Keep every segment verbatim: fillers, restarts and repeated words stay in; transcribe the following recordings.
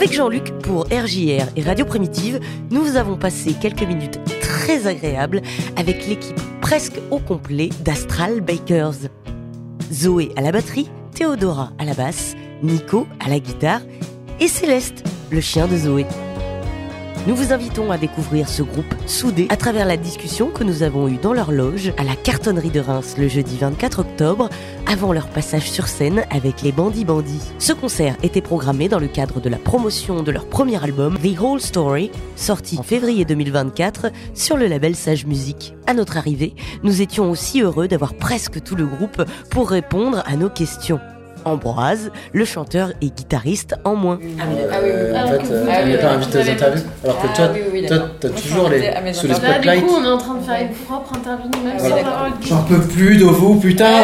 Avec Jean-Luc, pour R J R et Radio Primitive, nous avons passé quelques minutes très agréables avec l'équipe presque au complet d'Astral Bakers. Zoé à la batterie, Théodora à la basse, Nico à la guitare et Céleste, le chien de Zoé. Nous vous invitons à découvrir ce groupe soudé à travers la discussion que nous avons eue dans leur loge à la Cartonnerie de Reims le jeudi vingt-quatre octobre, avant leur passage sur scène avec les Bandits Bandits. Ce concert était programmé dans le cadre de la promotion de leur premier album The Whole Story, sorti en février deux mille vingt-quatre sur le label Sage Music. À notre arrivée, nous étions aussi heureux d'avoir presque tout le groupe pour répondre à nos questions. Ambroise, le chanteur et guitariste en moins. Ah oui, ah oui, oui. En fait, euh, on n'est pas invité aux interviews. Alors que toi, ah, oui, oui, toi t'as toujours les, ah, sous les spotlights. Là, du coup, on est en train de faire une propre interview, même voilà. sans avoir le... J'en peux plus de vous, putain.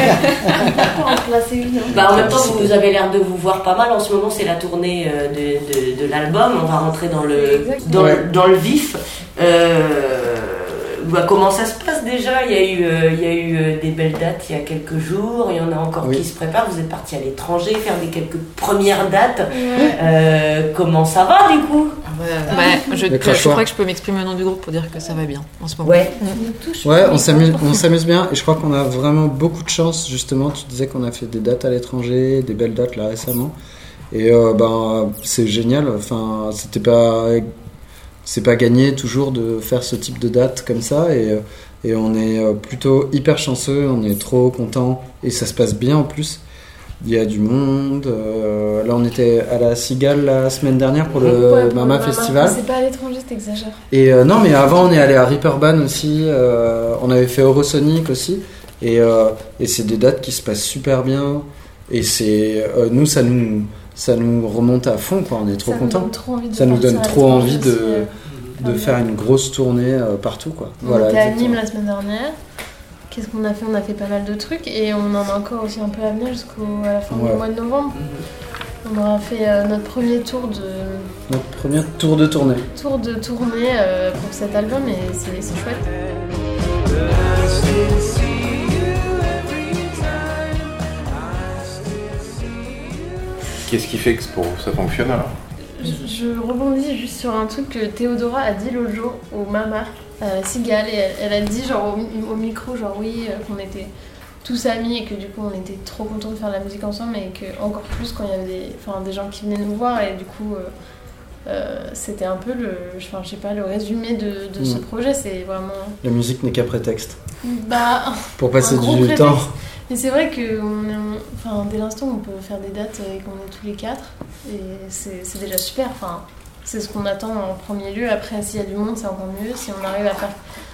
Bah, en même temps, vous avez l'air de vous voir pas mal. En ce moment, c'est la tournée de, de, de l'album. On va rentrer dans le, dans, ouais. dans le vif. Euh... Bah, comment ça se passe déjà ? Il y a eu, euh, il y a eu euh, des belles dates il y a quelques jours, il y en a encore oui. qui se préparent. Vous êtes partis à l'étranger faire des quelques premières dates. Ouais. Euh, comment ça va du coup ? Ouais, ouais, je, je, je crois que je peux m'exprimer au nom du groupe pour dire que ça va bien en ce moment. Ouais, mmh. ouais on, s'amuse, on s'amuse bien et je crois qu'on a vraiment beaucoup de chance. Justement, tu disais qu'on a fait des dates à l'étranger, des belles dates là récemment. Et euh, ben, c'est génial. Enfin, c'était pas... C'est pas gagné toujours de faire ce type de date comme ça et, et on est plutôt hyper chanceux, on est trop content et ça se passe bien en plus. Il y a du monde. Euh, là, on était à la Cigale la semaine dernière pour le ouais, pour Mama le Festival. Mama. C'est pas à l'étranger, t'exagères. Et euh, non, mais avant, on est allé à Ripperban aussi. Euh, on avait fait Eurosonic aussi. Et, euh, et c'est des dates qui se passent super bien. Et c'est euh, nous, ça nous. Ça nous remonte à fond, quoi. On est trop contents. Ça nous donne trop envie de, euh, de faire une grosse tournée euh, partout, quoi. On voilà, était à Nîmes la semaine dernière. Qu'est-ce qu'on a fait ? On a fait pas mal de trucs et on en a encore aussi un peu à venir jusqu'à la fin ouais. du mois de novembre. On aura fait euh, notre premier tour de... Notre premier tour de tournée. Tour de tournée euh, pour cet album et c'est, c'est chouette. Qu'est-ce qui fait que pour vous ça fonctionne alors ? je, je rebondis juste sur un truc que Théodora a dit l'autre jour au Mama, à la Cigale, et elle, elle a dit genre au, au micro, genre oui, euh, qu'on était tous amis et que du coup on était trop contents de faire de la musique ensemble et que encore plus quand il y avait des, enfin, des gens qui venaient nous voir et du coup euh, euh, c'était un peu le, enfin, je sais pas, le résumé de, de mmh. ce projet, c'est vraiment... La musique n'est qu'un prétexte. Bah, pour passer du prétexte. temps. Mais c'est vrai que on est, enfin, dès l'instant on peut faire des dates et qu'on est tous les quatre et c'est, c'est déjà super. Enfin, c'est ce qu'on attend en premier lieu. Après, s'il y a du monde, c'est encore mieux. Si on arrive à faire...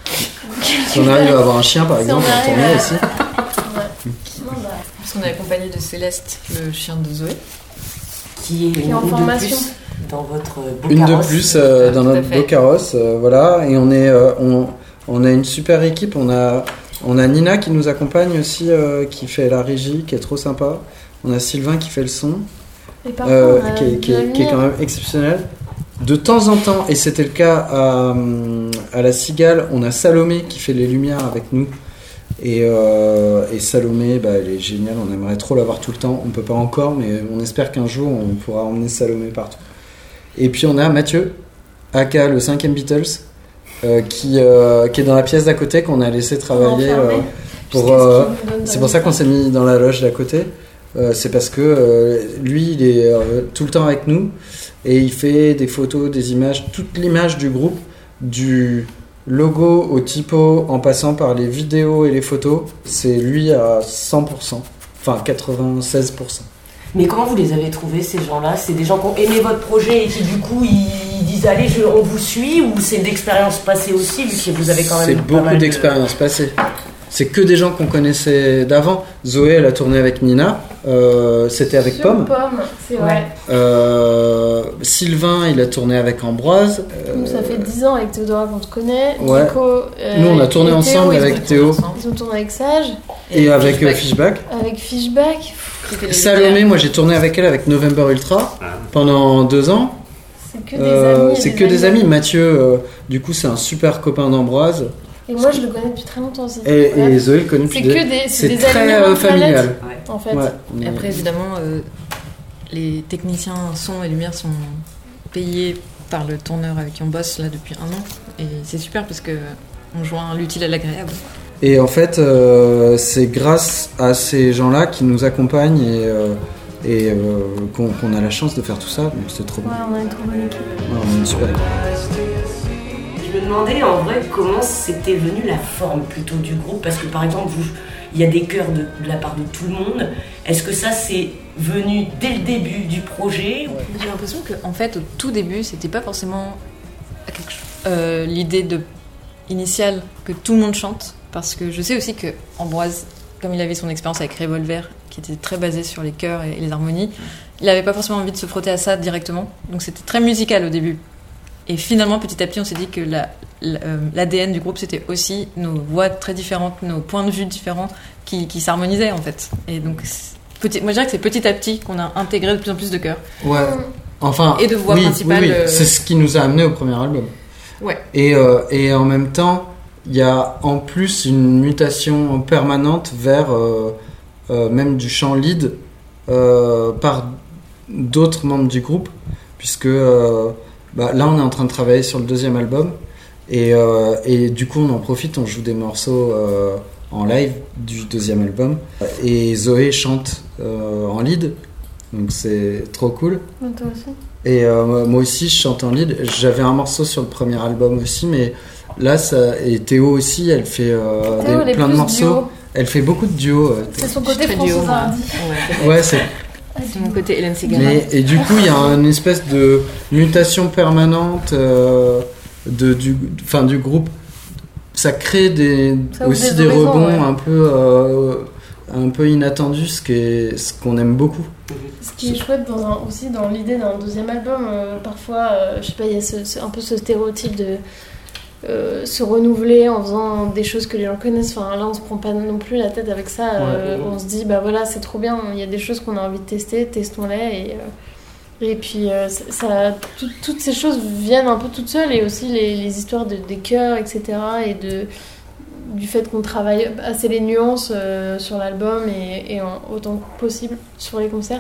Si on arrive à avoir un chien, par si exemple, on tourner à... aussi. Ouais. Non, bah... Parce qu'on est accompagné de Céleste, le chien de Zoé. Qui est, qui est en formation. Dans votre beau une carrosse. de plus euh, dans notre beau carrosse. Euh, voilà. Et on, est, euh, on, on a une super équipe. On a... On a Nina qui nous accompagne aussi, euh, qui fait la régie, qui est trop sympa. On a Sylvain qui fait le son, euh, qui, est, qui, est, qui est quand même exceptionnel. De temps en temps, et c'était le cas à, à la Cigale, on a Salomé qui fait les lumières avec nous. Et, euh, et Salomé, bah, elle est géniale, on aimerait trop l'avoir tout le temps. On ne peut pas encore, mais on espère qu'un jour on pourra emmener Salomé partout. Et puis on a Mathieu, aka le cinquième Beatles. Euh, qui, euh, qui est dans la pièce d'à côté qu'on a laissé travailler euh, pour, euh, c'est pour ça qu'on s'est mis dans la loge d'à côté euh, c'est parce que euh, lui il est euh, tout le temps avec nous et il fait des photos, des images, toute l'image du groupe, du logo au typo en passant par les vidéos et les photos, c'est lui à cent pour cent, enfin quatre-vingt-seize pour cent. Mais comment vous les avez trouvés, ces gens-là ? C'est des gens qui ont aimé votre projet et qui du coup ils disent allez, je, on vous suit, ou c'est d'expérience passée aussi, vu que vous avez quand même c'est pas beaucoup mal d'expérience de... passée. C'est que des gens qu'on connaissait d'avant. Zoé, elle a tourné avec Nina, euh, c'était avec Sur Pomme. Pomme, c'est vrai. Euh, Sylvain, il a tourné avec Ambroise. Euh, Nous, ça fait dix ans avec Théodora qu'on te connaît. Ouais. Nico, euh, Nous, on a tourné ensemble Théo, avec Théo. Ils ont tourné avec Sage. Et, et avec Fishback. Fishback. Avec Fishback. Salomé, moi j'ai tourné avec elle avec November Ultra pendant deux ans. C'est que des euh, amis. C'est que des amis. Mathieu, euh, du coup, c'est un super copain d'Ambroise. Et moi, je le connais depuis très longtemps aussi. Et, et Zoé le connaît depuis c'est des... que des, c'est, c'est des très amis familial. Ouais. En fait. Ouais. Et après, évidemment, euh, les techniciens son et lumière sont payés par le tourneur avec qui on bosse là depuis un an. Et c'est super parce qu'on joint l'utile à l'agréable. Et en fait, euh, c'est grâce à ces gens-là qui nous accompagnent et, euh, et euh, qu'on, qu'on a la chance de faire tout ça. Donc c'est trop ouais, bon. on a une trop bonne équipe. Ouais, on a une super équipe. Je me demandais en vrai comment c'était venu la forme plutôt du groupe, parce que par exemple, vous, il y a des chœurs de, de la part de tout le monde. Est-ce que ça c'est venu dès le début du projet? J'ai l'impression qu'en fait, au tout début, c'était pas forcément quelque chose, euh, l'idée de, initiale que tout le monde chante. Parce que je sais aussi que Ambroise, comme il avait son expérience avec Revolver, qui était très basée sur les chœurs et les harmonies, il n'avait pas forcément envie de se frotter à ça directement. Donc c'était très musical au début. Et finalement, petit à petit, on s'est dit que la, la, euh, l'A D N du groupe, c'était aussi nos voix très différentes, nos points de vue différents qui, qui s'harmonisaient en fait. Et donc, petit, moi je dirais que c'est petit à petit qu'on a intégré de plus en plus de chœurs. Ouais. Enfin, et de voix oui, principales. Oui, oui. Euh... C'est ce qui nous a amené au premier album. Ouais. Et, euh, et en même temps, il y a en plus une mutation permanente vers euh, euh, même du chant lead euh, par d'autres membres du groupe, puisque euh, bah, là on est en train de travailler sur le deuxième album et, euh, et du coup on en profite, on joue des morceaux euh, en live du deuxième album et Zoé chante euh, en lead, donc c'est trop cool. Et toi aussi? Et euh, moi aussi je chante en lead. J'avais un morceau sur le premier album aussi, mais là, ça, et Théo aussi, elle fait euh, Théo, des, plein de morceaux. Duo. Elle fait beaucoup de duos. Euh, c'est son côté François Hardy. Ouais, ouais, c'est. C'est mon côté Hélène Ségara. Mais, et du coup, il y a une espèce de mutation permanente euh, de, du, fin, du groupe. Ça crée des, ça aussi des, des raisons, rebonds ouais. un peu, euh, un peu inattendus, ce, qui est, ce qu'on aime beaucoup. Ce qui est chouette dans un, aussi dans l'idée d'un deuxième album, euh, parfois, euh, je sais pas, il y a ce, ce, un peu ce stéréotype de euh, se renouveler en faisant des choses que les gens connaissent. Enfin, là, on se prend pas non plus la tête avec ça. Euh, ouais, ouais. On se dit, bah voilà, c'est trop bien, il y a des choses qu'on a envie de tester, testons-les. Et, euh, et puis, euh, ça, tout, toutes ces choses viennent un peu toutes seules, et aussi les, les histoires de, des chœurs, et cetera. Et de, du fait qu'on travaille assez les nuances euh, sur l'album et, et en, autant que possible sur les concerts.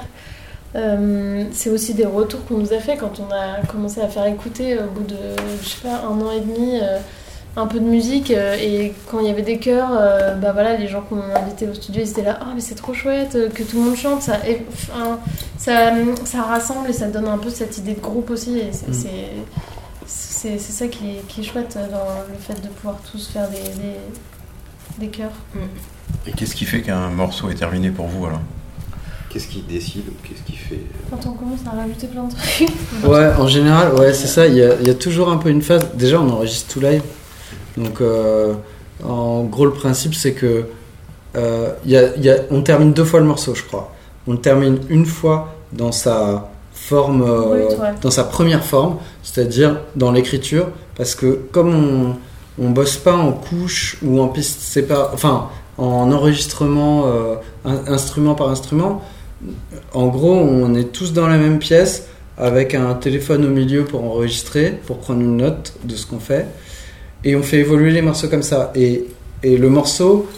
Euh, c'est aussi des retours qu'on nous a fait quand on a commencé à faire écouter au bout de, je sais pas, un an et demi, euh, un peu de musique, euh, et quand il y avait des chœurs, euh, bah voilà, les gens qu'on a invités au studio, ils étaient là, ah oh, mais c'est trop chouette que tout le monde chante, ça, et, enfin, ça, ça rassemble et ça donne un peu cette idée de groupe aussi, et c'est, mmh. c'est, c'est, c'est ça qui est, qui est chouette dans le fait de pouvoir tous faire des, des, des chœurs. Et qu'est-ce qui fait qu'un morceau est terminé pour vous alors ? Qu'est-ce qui décide ou qu'est-ce qui fait Quand on commence à rajouter plein de trucs. Ouais, en général, ouais, c'est ça. Il y a, il y a toujours un peu une phase. Déjà, on enregistre tout live. Donc, euh, en gros, le principe, c'est que euh, il y a, il y a, on termine deux fois le morceau, je crois. On le termine une fois dans sa forme, euh, Brut, ouais. dans sa première forme, c'est-à-dire dans l'écriture, parce que comme on, on bosse pas en couche ou en piste séparée, enfin, en enregistrement euh, instrument par instrument. En gros, on est tous dans la même pièce avec un téléphone au milieu pour enregistrer, pour prendre une note de ce qu'on fait. Et on fait évoluer les morceaux comme ça. Et, et le morceau,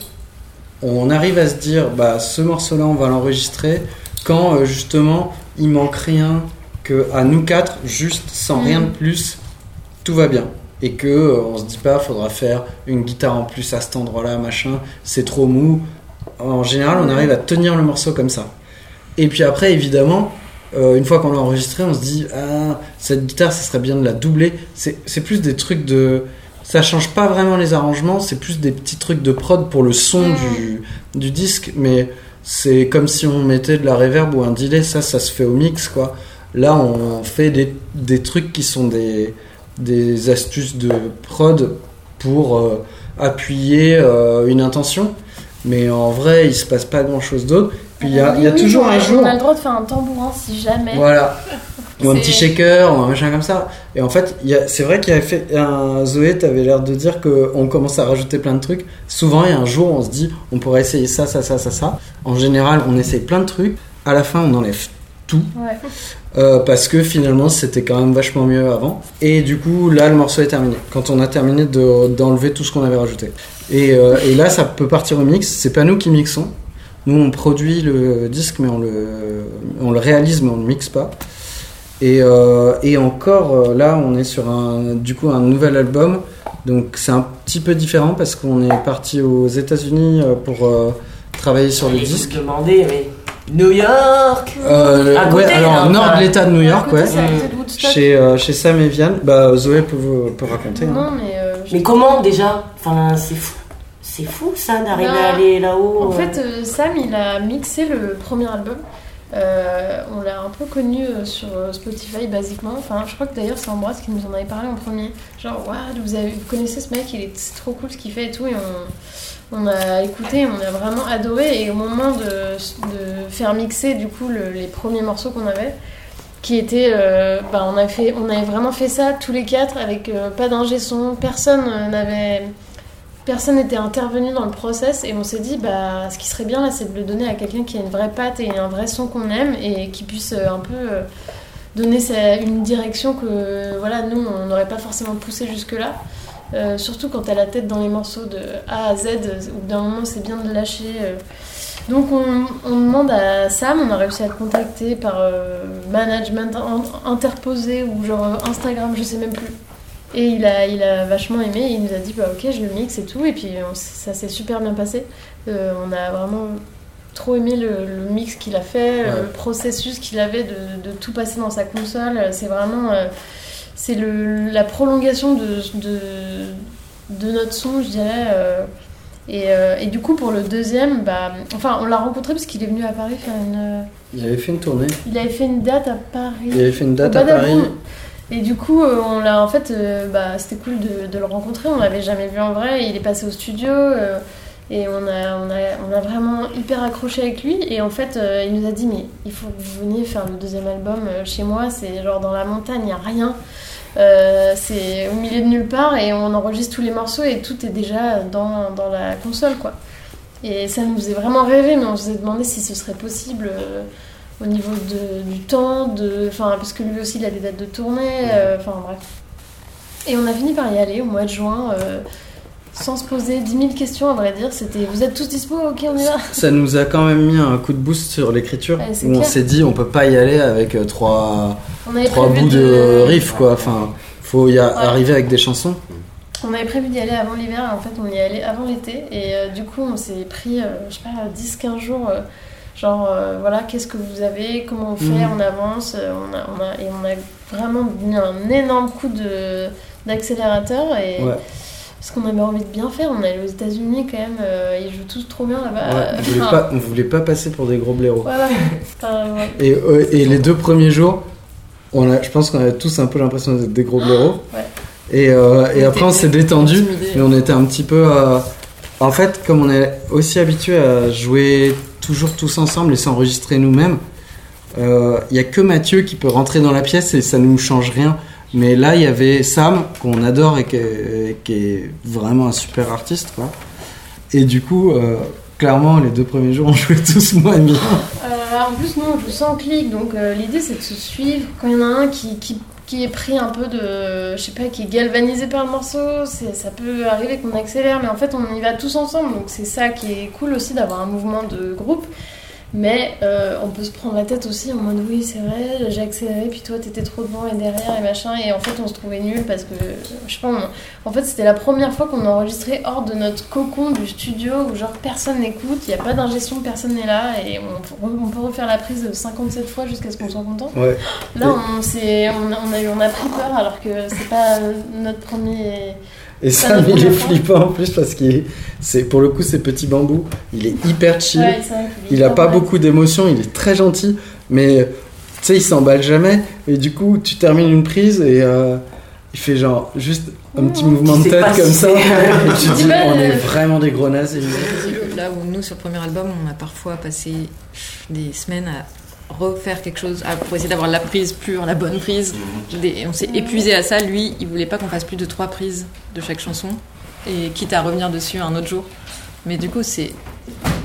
on arrive à se dire, bah, ce morceau-là, on va l'enregistrer quand, euh, justement, il manque rien, qu'à nous quatre, juste, sans mmh. rien de plus, tout va bien. Et qu'on euh, ne se dit pas, faudra faire une guitare en plus à cet endroit-là, machin, c'est trop mou. En général, on arrive à tenir le morceau comme ça. Et puis après, évidemment, euh, une fois qu'on l'a enregistré, on se dit ah, cette guitare, ça serait bien de la doubler. C'est, c'est plus des trucs de... Ça change pas vraiment les arrangements, c'est plus des petits trucs de prod pour le son du, du disque, mais c'est comme si on mettait de la reverb ou un delay, ça, ça se fait au mix, quoi. Là, on fait des, des trucs qui sont des, des astuces de prod pour euh, appuyer euh, une intention, mais en vrai, il se passe pas grand-chose d'autre. Puis il y a, oui, y a oui, toujours on a, un jour. On a le droit de faire un tambourin si jamais. Voilà. Ou un c'est... petit shaker, ou un machin comme ça. Et en fait, y a, c'est vrai qu'il y avait fait. Un, Zoé, t'avais l'air de dire qu'on commence à rajouter plein de trucs. Souvent, il y a un jour, on se dit, on pourrait essayer ça, ça, ça, ça, ça. En général, on essaye plein de trucs. À la fin, on enlève tout. Ouais. Euh, parce que finalement, c'était quand même vachement mieux avant. Et du coup, là, le morceau est terminé. Quand on a terminé de, d'enlever tout ce qu'on avait rajouté. Et, euh, et là, ça peut partir au mix. C'est pas nous qui mixons. Nous, on produit le disque, mais on le, on le réalise, mais on le mixe pas. Et, euh, et encore, là, on est sur un, du coup, un nouvel album. Donc, c'est un petit peu différent parce qu'on est parti aux États-Unis pour euh, travailler sur le disque. Vous demandez, mais New York. Euh, à ouais, côté, alors hein, nord enfin, de l'État de New York, côté, ouais. Chez, euh, chez Sam et Vianne. Bah, Zoé peut, vous, peut raconter. Non, hein. mais. Euh, mais comment déjà? Enfin, c'est fou. C'est fou ça d'arriver bah, à aller là-haut. En fait, euh, Sam, il a mixé le premier album. Euh, on l'a un peu connu euh, sur Spotify basiquement. Enfin, je crois que d'ailleurs c'est Ambroise qui nous en avait parlé en premier. Genre, waouh, vous, avez, vous connaissez ce mec, il est, c'est trop cool ce qu'il fait et tout. Et on, on a écouté, on a vraiment adoré. Et au moment de, de faire mixer du coup le, les premiers morceaux qu'on avait, qui étaient, euh, bah, on a fait, on avait vraiment fait ça tous les quatre avec euh, pas d'ingé son, personne euh, n'avait. Personne n'était intervenu dans le process et on s'est dit bah ce qui serait bien là c'est de le donner à quelqu'un qui a une vraie patte et un vrai son qu'on aime et qui puisse euh, un peu euh, donner sa, une direction que voilà nous on n'aurait pas forcément poussé jusque là euh, surtout quand t'as la tête dans les morceaux de A à Z où d'un moment c'est bien de lâcher euh. Donc on, on demande à Sam, on a réussi à le contacter par euh, management interposé ou genre Instagram je sais même plus. Et il a, il a vachement aimé, il nous a dit bah ok je le mixe et tout, et puis on, ça s'est super bien passé. Euh, on a vraiment trop aimé le, le mix qu'il a fait, ouais. Le processus qu'il avait de, de tout passer dans sa console. C'est vraiment euh, c'est le, la prolongation de, de, de notre son, je dirais. Euh, et, euh, et du coup pour le deuxième, bah, enfin on l'a rencontré parce qu'il est venu à Paris faire une... Il avait fait une tournée. Il avait fait une date à Paris. Il avait fait une date à Paris. Et du coup, euh, on l'a en fait, euh, bah, c'était cool de, de le rencontrer. On l'avait jamais vu en vrai. Il est passé au studio euh, et on a, on a, on a vraiment hyper accroché avec lui. Et en fait, euh, il nous a dit mais il faut que vous veniez faire le deuxième album euh, chez moi. C'est genre dans la montagne, il y a rien. Euh, c'est au milieu de nulle part et on enregistre tous les morceaux et tout est déjà dans, dans la console quoi. Et ça nous faisait vraiment rêver, mais on se demandé si ce serait possible. Euh, au niveau de, du temps, de, parce que lui aussi il a des dates de tournée, enfin euh, bref. Et on a fini par y aller au mois de juin, euh, sans se poser dix mille questions à vrai dire. C'était vous êtes tous dispo, ok on y va. Ça nous a quand même mis un coup de boost sur l'écriture, ouais, où clair. On s'est dit on peut pas y aller avec euh, trois, trois bouts de, de riff quoi, enfin faut y a, ouais. arriver avec des chansons. On avait prévu d'y aller avant l'hiver et en fait on y est allé avant l'été et euh, du coup on s'est pris, euh, je sais pas, dix quinze jours... Euh, Genre, euh, voilà, qu'est-ce que vous avez, comment on fait, mmh. on avance, on a, on a, et on a vraiment mis un énorme coup de, d'accélérateur. Et, ouais. Parce qu'on avait envie de bien faire, on est allé aux États-Unis quand même, euh, ils jouent tous trop bien là-bas. Ouais, on, voulait pas, on voulait pas passer pour des gros blaireaux. Voilà. Enfin, ouais. et, euh, et les deux premiers jours, on a, je pense qu'on avait tous un peu l'impression d'être des gros blaireaux. Ouais. Et, euh, et après, on s'est détendu, mais on était un petit peu. Euh, en fait, comme on est aussi habitué à jouer toujours tous ensemble et s'enregistrer nous-mêmes, il euh, n'y a que Mathieu qui peut rentrer dans la pièce et ça ne nous change rien. Mais là, il y avait Sam, qu'on adore et qui est, qui est vraiment un super artiste, quoi. Et du coup, euh, clairement, les deux premiers jours, on jouait tous moins bien. Euh, en plus, nous, on joue sans clic, donc euh, l'idée, c'est de se suivre. Quand il y en a un qui, qui, qui est pris un peu de... Je sais pas, qui est galvanisé par le morceau, c'est, ça peut arriver qu'on accélère, mais en fait, on y va tous ensemble. Donc c'est ça qui est cool aussi, d'avoir un mouvement de groupe. Mais euh, on peut se prendre la tête aussi en mode oui c'est vrai j'ai accéléré puis toi t'étais trop devant et derrière et machin et en fait on se trouvait nuls parce que je sais pas on... en fait c'était la première fois qu'on enregistrait hors de notre cocon du studio où genre personne n'écoute, il n'y a pas d'ingé son, personne n'est là et on, on peut refaire la prise cinquante-sept fois jusqu'à ce qu'on soit content. Ouais. Là on, s'est... On, a, on, a eu, on a pris peur alors que c'est pas notre premier... Et Sam, il est flippant en plus parce qu'il c'est pour le coup c'est Petit Bambou, il est hyper chill, ouais, c'est vrai qu'il est il a pas vrai. beaucoup d'émotions, il est très gentil, mais tu sais il s'emballe jamais et du coup tu termines une prise et euh, il fait genre juste un mmh. petit mouvement de tête comme ça et tu dis on est vraiment des gros nazis. Là où nous sur le premier album on a parfois passé des semaines à refaire quelque chose pour essayer d'avoir la prise pure, la bonne prise. Et on s'est épuisé à ça. Lui, il voulait pas qu'on fasse plus de trois prises de chaque chanson, et quitte à revenir dessus un autre jour. Mais du coup, c'est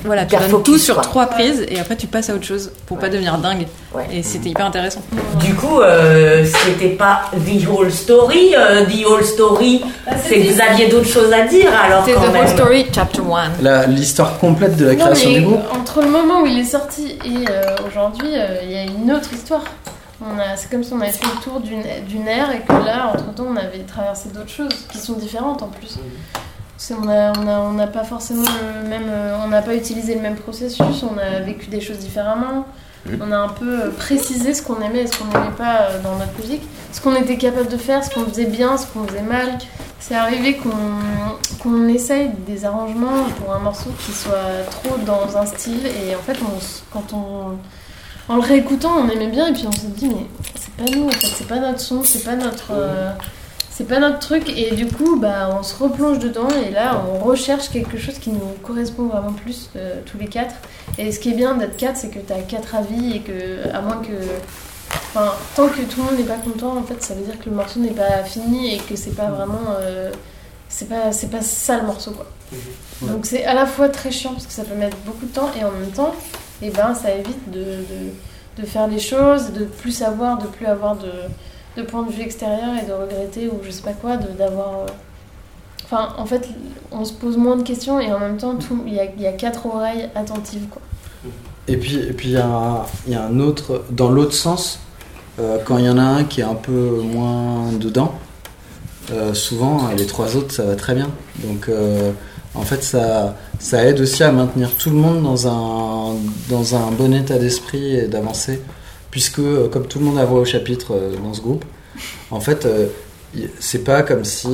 voilà, tu donnes tout sur trois prises et après tu passes à autre chose pour ouais. pas devenir dingue. Ouais. Et c'était hyper intéressant. Du coup, euh, c'était pas The Whole Story. Euh, the Whole Story, ah, c'est que vous aviez d'autres choses à dire alors c'est quand The même. Whole Story, Chapter one. L'histoire complète de la non, création du groupe. Entre le moment où il est sorti et euh, aujourd'hui, il euh, y a une autre histoire. On a, c'est comme si on avait fait le tour d'une, d'une ère et que là, entre-temps, on avait traversé d'autres choses qui sont différentes en plus. C'est, on n'a on a, on a pas forcément le même... On n'a pas utilisé le même processus, on a vécu des choses différemment. On a un peu précisé ce qu'on aimait et ce qu'on n'aimait pas dans notre musique. Ce qu'on était capable de faire, ce qu'on faisait bien, ce qu'on faisait mal. C'est arrivé qu'on, qu'on essaye des arrangements pour un morceau qui soit trop dans un style. Et en fait, on, quand on... En le réécoutant, on aimait bien et puis on s'est dit mais c'est pas nous en fait, c'est pas notre son, c'est pas notre, euh, c'est pas notre truc et du coup bah on se replonge dedans et là on recherche quelque chose qui nous correspond vraiment plus euh, tous les quatre. Et ce qui est bien d'être quatre, c'est que t'as quatre avis et que à moins que, enfin tant que tout le monde n'est pas content en fait, ça veut dire que le morceau n'est pas fini et que c'est pas vraiment, euh, c'est pas c'est pas ça le morceau quoi. Donc c'est à la fois très chiant parce que ça peut mettre beaucoup de temps et en même temps et ben ça évite de, de, de faire les choses, de plus savoir, de plus avoir de, de point de vue extérieur et de regretter ou je sais pas quoi, de, d'avoir... Enfin, en fait, on se pose moins de questions et en même temps, il y a, y a quatre oreilles attentives, quoi. Et puis il et puis, y, y a un autre... Dans l'autre sens, euh, quand il y en a un qui est un peu moins dedans, euh, souvent, les trois autres, ça va très bien. Donc... Euh, En fait, ça, ça aide aussi à maintenir tout le monde dans un, dans un bon état d'esprit et d'avancer. Puisque, comme tout le monde a voix au chapitre dans ce groupe, en fait, c'est pas comme si,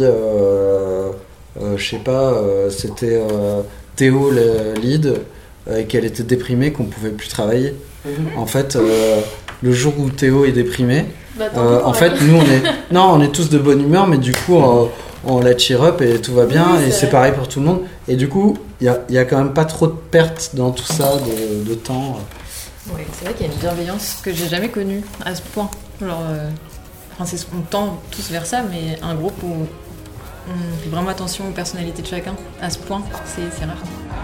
euh, euh, je sais pas, euh, c'était euh, Théo le lead et qu'elle était déprimée qu'on pouvait plus travailler. En fait, euh, le jour où Théo est déprimé, bah, euh, en fait, nous, on est, non, on est tous de bonne humeur, mais du coup... Euh, on la cheer up et tout va bien, oui, et c'est vrai. Pareil pour tout le monde. Et du coup, il n'y a, y a quand même pas trop de pertes dans tout ça, de, de temps. Oui, c'est vrai qu'il y a une bienveillance que j'ai jamais connue à ce point. Genre, euh, enfin, c'est, on tend tous vers ça, mais un groupe où on fait vraiment attention aux personnalités de chacun, à ce point, c'est, c'est rare.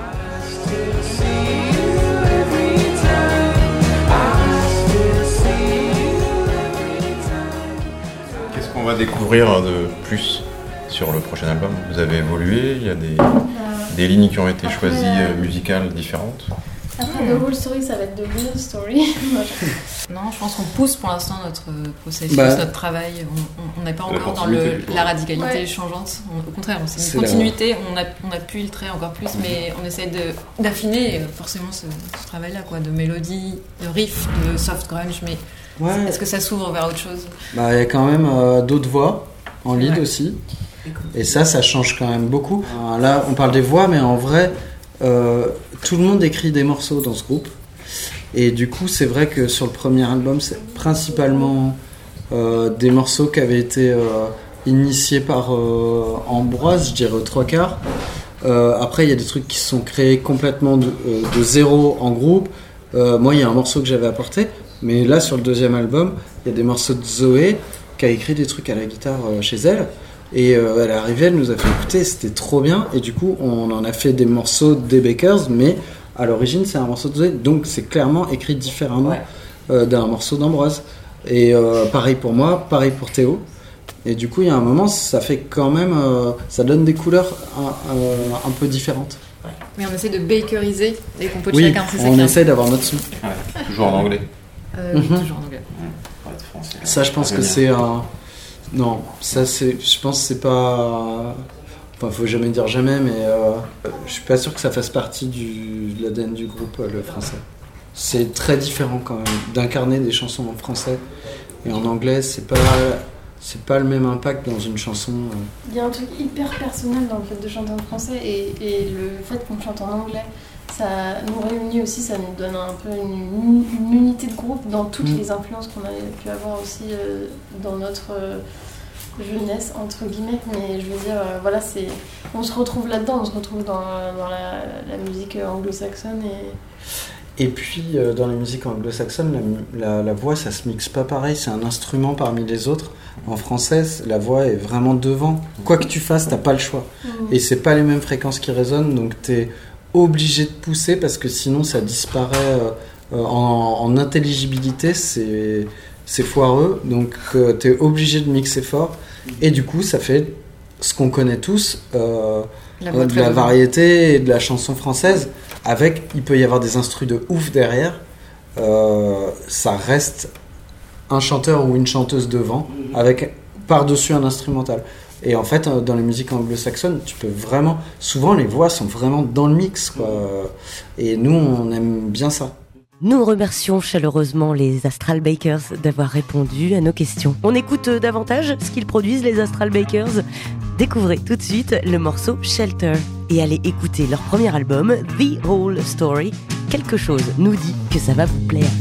Qu'est-ce qu'on va découvrir de plus sur le prochain album? Vous avez évolué, il y a des, euh, des lignes qui ont été après, choisies euh, musicales différentes. Après The Whole Story, ça va être The Real Story. Non, je pense qu'on pousse pour l'instant notre processus, bah, notre travail. On n'est pas encore dans le, la radicalité ouais. changeante. On, au contraire, c'est une c'est continuité. La... On, a, on appuie le trait encore plus, mais on essaie de, d'affiner forcément ce, ce travail-là, quoi, de mélodie, de riff, de soft grunge. Mais ouais. Est-ce que ça s'ouvre vers autre chose? Bah, il y a quand même euh, d'autres voix en lead ouais. aussi. Et ça, ça change quand même beaucoup. Là, on parle des voix, mais en vrai, euh, tout le monde écrit des morceaux dans ce groupe. Et du coup, c'est vrai que sur le premier album, c'est principalement euh, des morceaux qui avaient été euh, initiés par euh, Ambroise, je dirais aux trois quarts. Euh, après, il y a des trucs qui sont créés complètement de, euh, de zéro en groupe. Euh, moi, il y a un morceau que j'avais apporté. Mais là, sur le deuxième album, il y a des morceaux de Zoé qui a écrit des trucs à la guitare euh, chez elle. Et euh, elle est arrivée, elle nous a fait écouter, c'était trop bien. Et du coup, on en a fait des morceaux des Bakers, mais à l'origine, c'est un morceau de Zoé. Donc, c'est clairement écrit différemment ouais. euh, d'un morceau d'Ambroise. Et euh, pareil pour moi, pareil pour Théo. Et du coup, il y a un moment, ça fait quand même... Euh, ça donne des couleurs un, un, un peu différentes. Ouais. Mais on essaie de bakeriser les compos de oui, chacun, c'est ça. On essaie d'avoir notre son. Ouais, toujours en anglais. Euh, oui, mm-hmm. toujours en anglais. Ouais, français, ça, je pense que c'est un... Non, ça c'est, je pense que c'est pas, enfin faut jamais dire jamais, mais euh, je suis pas sûr que ça fasse partie du, de l'A D N du groupe, le français. C'est très différent quand même d'incarner des chansons en français et en anglais, c'est pas, c'est pas le même impact dans une chanson. Euh. Il y a un truc hyper personnel dans le fait de chanter en français et, et le fait qu'on chante en anglais, ça nous réunit aussi, ça nous donne un peu une, une unité de groupe dans toutes mmh. les influences qu'on a pu avoir aussi euh, dans notre euh, jeunesse, entre guillemets. Mais je veux dire, euh, voilà, c'est, on se retrouve là-dedans, on se retrouve dans, dans la, la musique anglo-saxonne. Et, et puis, euh, dans la musique anglo-saxonne, la, la, la voix, ça se mixe pas pareil, c'est un instrument parmi les autres. En français, la voix est vraiment devant. Quoi que tu fasses, t'as pas le choix. Mmh. Et c'est pas les mêmes fréquences qui résonnent, donc t'es... obligé de pousser parce que sinon ça disparaît euh, en, en intelligibilité, c'est, c'est foireux, donc euh, tu es obligé de mixer fort et du coup ça fait ce qu'on connaît tous, euh, la euh, de la variété et de la chanson française, avec, il peut y avoir des instrus de ouf derrière, euh, ça reste un chanteur ou une chanteuse devant, avec par-dessus un instrumental. Et en fait, dans les musiques anglo-saxonnes, tu peux vraiment... Souvent, les voix sont vraiment dans le mix, quoi. Et nous, on aime bien ça. Nous remercions chaleureusement les Astral Bakers d'avoir répondu à nos questions. On écoute davantage ce qu'ils produisent, les Astral Bakers. Découvrez tout de suite le morceau Shelter et allez écouter leur premier album, The Whole Story. Quelque chose nous dit que ça va vous plaire.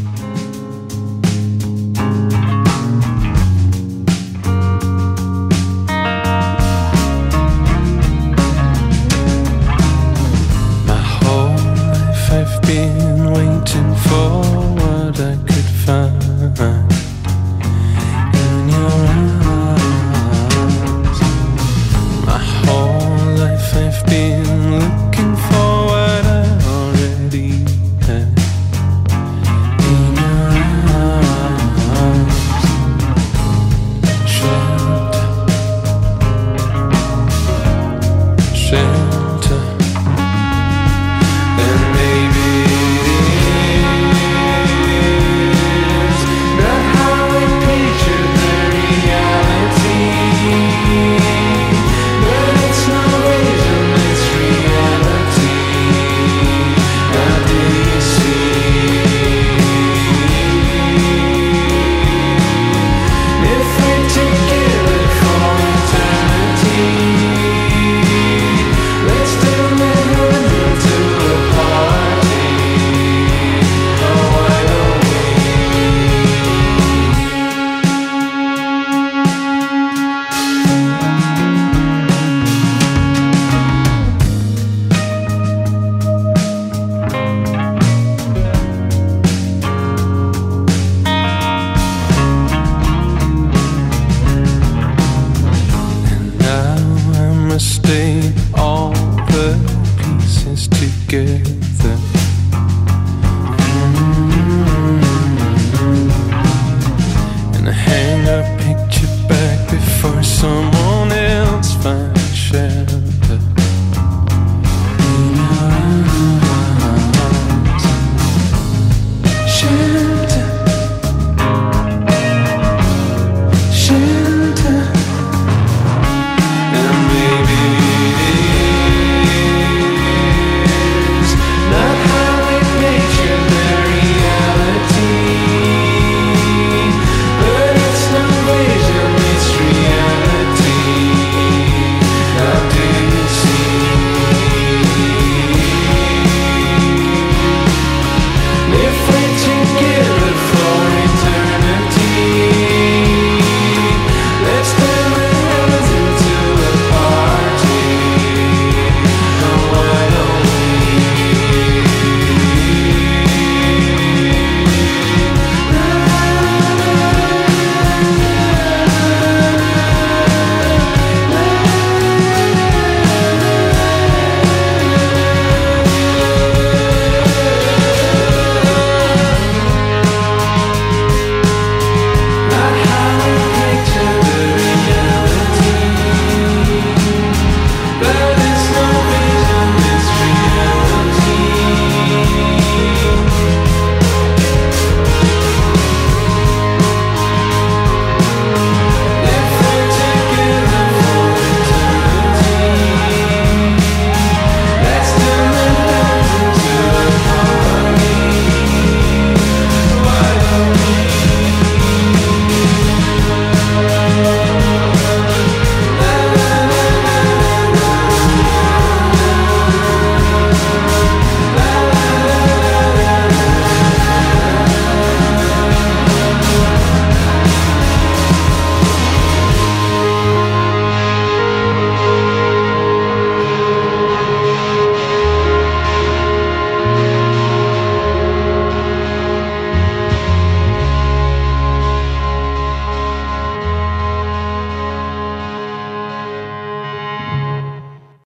Stay all the pieces together.